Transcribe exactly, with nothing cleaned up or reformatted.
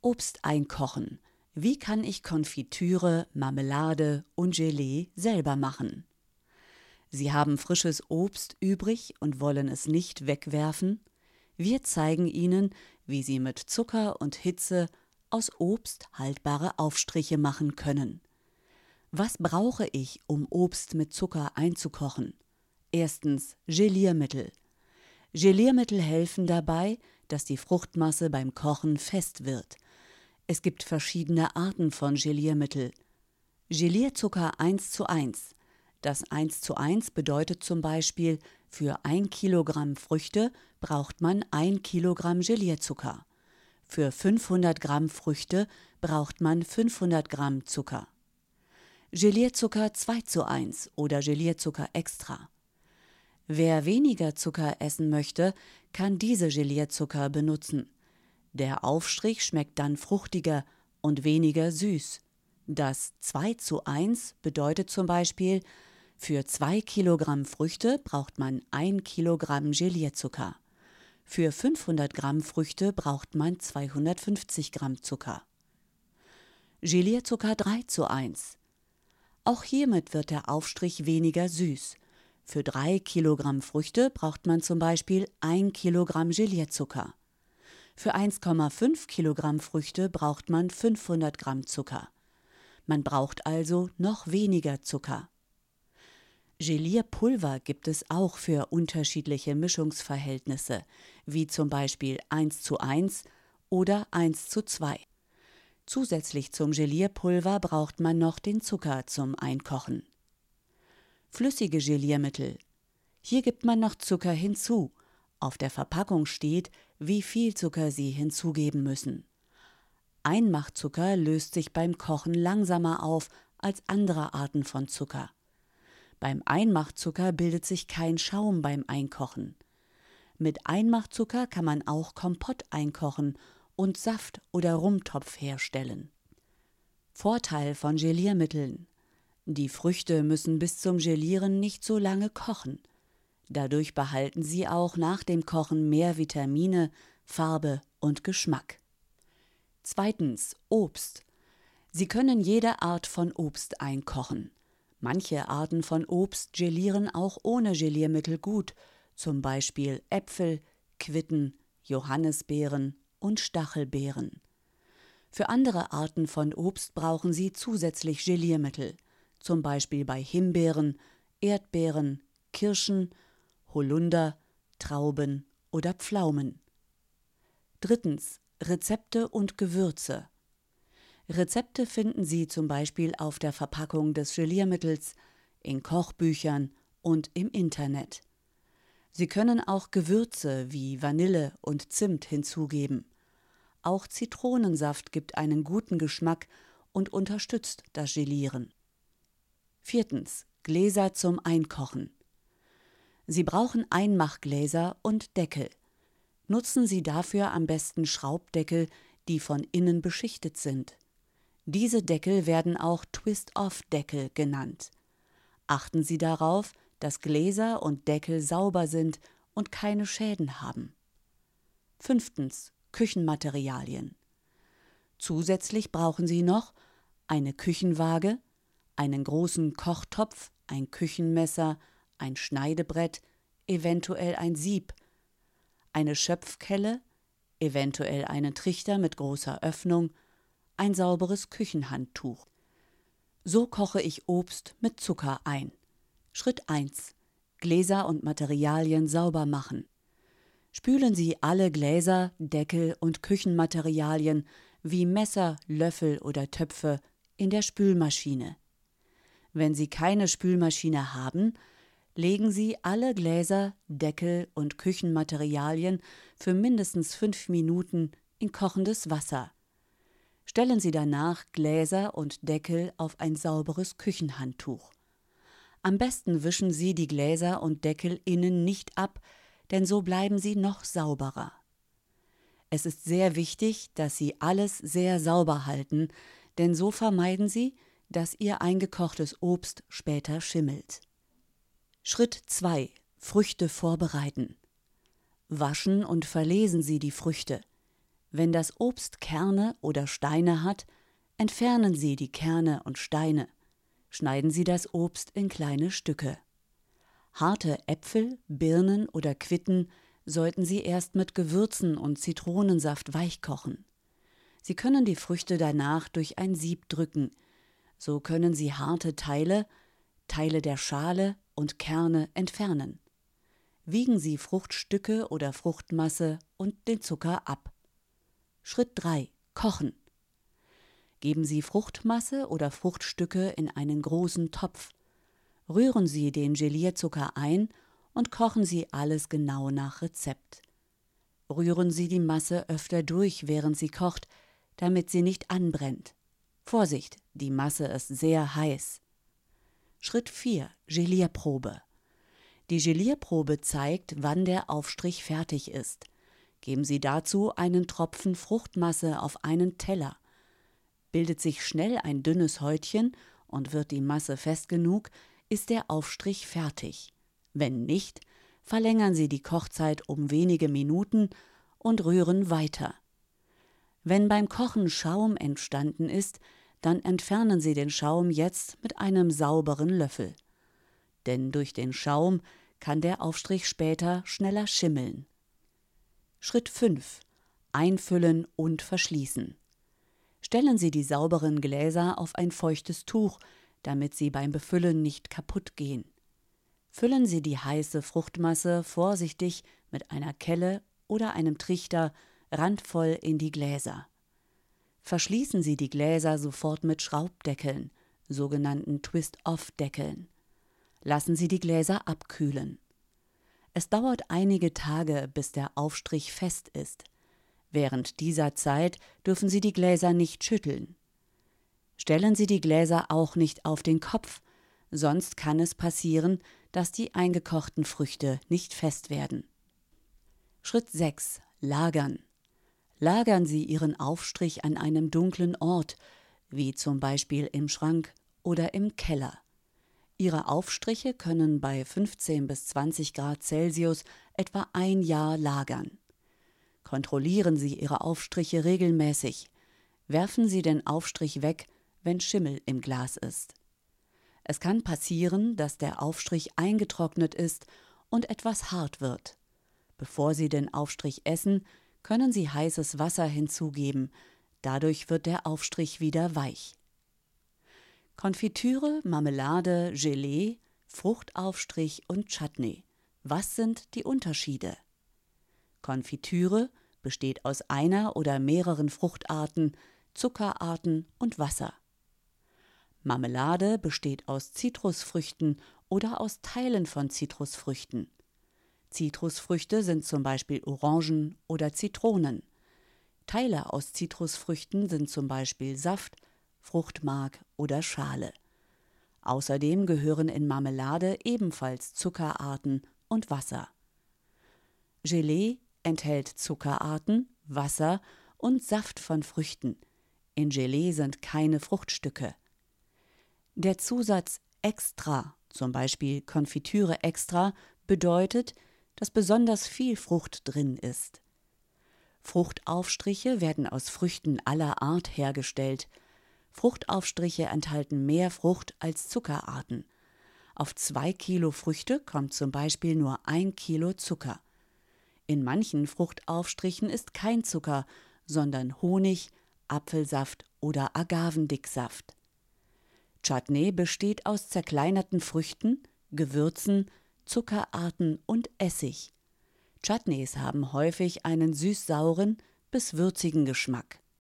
Obst einkochen. Wie kann ich Konfitüre, Marmelade und Gelee selber machen? Sie haben frisches Obst übrig und wollen es nicht wegwerfen? Wir zeigen Ihnen, wie Sie mit Zucker und Hitze aus Obst haltbare Aufstriche machen können. Was brauche ich, um Obst mit Zucker einzukochen? Erstens Geliermittel. Geliermittel helfen dabei, dass die Fruchtmasse beim Kochen fest wird. Es gibt verschiedene Arten von Geliermittel. Gelierzucker eins zu eins. Das eins zu eins bedeutet zum Beispiel, für ein Kilogramm Früchte braucht man ein Kilogramm Gelierzucker. Für fünfhundert Gramm Früchte braucht man fünfhundert Gramm Zucker. Gelierzucker zwei zu eins oder Gelierzucker extra. Wer weniger Zucker essen möchte, kann diese Gelierzucker benutzen. Der Aufstrich schmeckt dann fruchtiger und weniger süß. Das zwei zu eins bedeutet zum Beispiel, für zwei Kilogramm Früchte braucht man ein Kilogramm Gelierzucker. Für fünfhundert Gramm Früchte braucht man zweihundertfünfzig Gramm Zucker. Gelierzucker drei zu eins. Auch hiermit wird der Aufstrich weniger süß. Für drei Kilogramm Früchte braucht man zum Beispiel ein Kilogramm Gelierzucker. Für eins Komma fünf Kilogramm Früchte braucht man fünfhundert Gramm Zucker. Man braucht also noch weniger Zucker. Gelierpulver gibt es auch für unterschiedliche Mischungsverhältnisse, wie zum Beispiel eins zu eins oder eins zu zwei. Zusätzlich zum Gelierpulver braucht man noch den Zucker zum Einkochen. Flüssige Geliermittel. Hier gibt man noch Zucker hinzu. Auf der Verpackung steht, wie viel Zucker Sie hinzugeben müssen. Einmachzucker löst sich beim Kochen langsamer auf als andere Arten von Zucker. Beim Einmachzucker bildet sich kein Schaum beim Einkochen. Mit Einmachzucker kann man auch Kompott einkochen und Saft oder Rumtopf herstellen. Vorteil von Geliermitteln: Die Früchte müssen bis zum Gelieren nicht so lange kochen. Dadurch behalten sie auch nach dem Kochen mehr Vitamine, Farbe und Geschmack. Zweitens Obst. Sie können jede Art von Obst einkochen. Manche Arten von Obst gelieren auch ohne Geliermittel gut, zum Beispiel Äpfel, Quitten, Johannisbeeren und Stachelbeeren. Für andere Arten von Obst brauchen Sie zusätzlich Geliermittel, zum Beispiel bei Himbeeren, Erdbeeren, Kirschen, Holunder, Trauben oder Pflaumen. Drittens Rezepte und Gewürze. Rezepte finden Sie zum Beispiel auf der Verpackung des Geliermittels, in Kochbüchern und im Internet. Sie können auch Gewürze wie Vanille und Zimt hinzugeben. Auch Zitronensaft gibt einen guten Geschmack und unterstützt das Gelieren. Viertens Gläser zum Einkochen. Sie brauchen Einmachgläser und Deckel. Nutzen Sie dafür am besten Schraubdeckel, die von innen beschichtet sind. Diese Deckel werden auch Twist-off-Deckel genannt. Achten Sie darauf, dass Gläser und Deckel sauber sind und keine Schäden haben. Fünftens Küchenmaterialien. Zusätzlich brauchen Sie noch eine Küchenwaage, einen großen Kochtopf, ein Küchenmesser, ein Schneidebrett, eventuell ein Sieb, eine Schöpfkelle, eventuell einen Trichter mit großer Öffnung, ein sauberes Küchenhandtuch. So koche ich Obst mit Zucker ein. Schritt eins. Gläser und Materialien sauber machen. Spülen Sie alle Gläser, Deckel und Küchenmaterialien wie Messer, Löffel oder Töpfe in der Spülmaschine. Wenn Sie keine Spülmaschine haben, legen Sie alle Gläser, Deckel und Küchenmaterialien für mindestens fünf Minuten in kochendes Wasser. Stellen Sie danach Gläser und Deckel auf ein sauberes Küchenhandtuch. Am besten wischen Sie die Gläser und Deckel innen nicht ab, denn so bleiben sie noch sauberer. Es ist sehr wichtig, dass Sie alles sehr sauber halten, denn so vermeiden Sie, dass Ihr eingekochtes Obst später schimmelt. Schritt zwei. Früchte vorbereiten. Waschen und verlesen Sie die Früchte. Wenn das Obst Kerne oder Steine hat, entfernen Sie die Kerne und Steine. Schneiden Sie das Obst in kleine Stücke. Harte Äpfel, Birnen oder Quitten sollten Sie erst mit Gewürzen und Zitronensaft weichkochen. Sie können die Früchte danach durch ein Sieb drücken. So können Sie harte Teile, Teile der Schale und Kerne entfernen. Wiegen Sie Fruchtstücke oder Fruchtmasse und den Zucker ab. Schritt drei. Kochen. Geben Sie Fruchtmasse oder Fruchtstücke in einen großen Topf. Rühren Sie den Gelierzucker ein und kochen Sie alles genau nach Rezept. Rühren Sie die Masse öfter durch, während sie kocht, damit sie nicht anbrennt. Vorsicht, die Masse ist sehr heiß. Schritt vier. Gelierprobe. Die Gelierprobe zeigt, wann der Aufstrich fertig ist. Geben Sie dazu einen Tropfen Fruchtmasse auf einen Teller. Bildet sich schnell ein dünnes Häutchen und wird die Masse fest genug, ist der Aufstrich fertig. Wenn nicht, verlängern Sie die Kochzeit um wenige Minuten und rühren weiter. Wenn beim Kochen Schaum entstanden ist, dann entfernen Sie den Schaum jetzt mit einem sauberen Löffel. Denn durch den Schaum kann der Aufstrich später schneller schimmeln. Schritt fünf. Einfüllen und verschließen. Stellen Sie die sauberen Gläser auf ein feuchtes Tuch, damit sie beim Befüllen nicht kaputt gehen. Füllen Sie die heiße Fruchtmasse vorsichtig mit einer Kelle oder einem Trichter randvoll in die Gläser. Verschließen Sie die Gläser sofort mit Schraubdeckeln, sogenannten Twist-Off-Deckeln. Lassen Sie die Gläser abkühlen. Es dauert einige Tage, bis der Aufstrich fest ist. Während dieser Zeit dürfen Sie die Gläser nicht schütteln. Stellen Sie die Gläser auch nicht auf den Kopf, sonst kann es passieren, dass die eingekochten Früchte nicht fest werden. Schritt sechs. Lagern. Lagern Sie Ihren Aufstrich an einem dunklen Ort, wie zum Beispiel im Schrank oder im Keller. Ihre Aufstriche können bei fünfzehn bis zwanzig Grad Celsius etwa ein Jahr lagern. Kontrollieren Sie Ihre Aufstriche regelmäßig. Werfen Sie den Aufstrich weg, wenn Schimmel im Glas ist. Es kann passieren, dass der Aufstrich eingetrocknet ist und etwas hart wird. Bevor Sie den Aufstrich essen, können Sie heißes Wasser hinzugeben. Dadurch wird der Aufstrich wieder weich. Konfitüre, Marmelade, Gelee, Fruchtaufstrich und Chutney. Was sind die Unterschiede? Konfitüre besteht aus einer oder mehreren Fruchtarten, Zuckerarten und Wasser. Marmelade besteht aus Zitrusfrüchten oder aus Teilen von Zitrusfrüchten. Zitrusfrüchte sind zum Beispiel Orangen oder Zitronen. Teile aus Zitrusfrüchten sind zum Beispiel Saft, Fruchtmark oder Schale. Außerdem gehören in Marmelade ebenfalls Zuckerarten und Wasser. Gelee enthält Zuckerarten, Wasser und Saft von Früchten. In Gelee sind keine Fruchtstücke. Der Zusatz extra, zum Beispiel Konfitüre extra, bedeutet, dass besonders viel Frucht drin ist. Fruchtaufstriche werden aus Früchten aller Art hergestellt. Fruchtaufstriche enthalten mehr Frucht als Zuckerarten. Auf zwei Kilo Früchte kommt zum Beispiel nur ein Kilo Zucker. In manchen Fruchtaufstrichen ist kein Zucker, sondern Honig, Apfelsaft oder Agavendicksaft. Chutney besteht aus zerkleinerten Früchten, Gewürzen, Zuckerarten und Essig. Chutneys haben häufig einen süß-sauren bis würzigen Geschmack.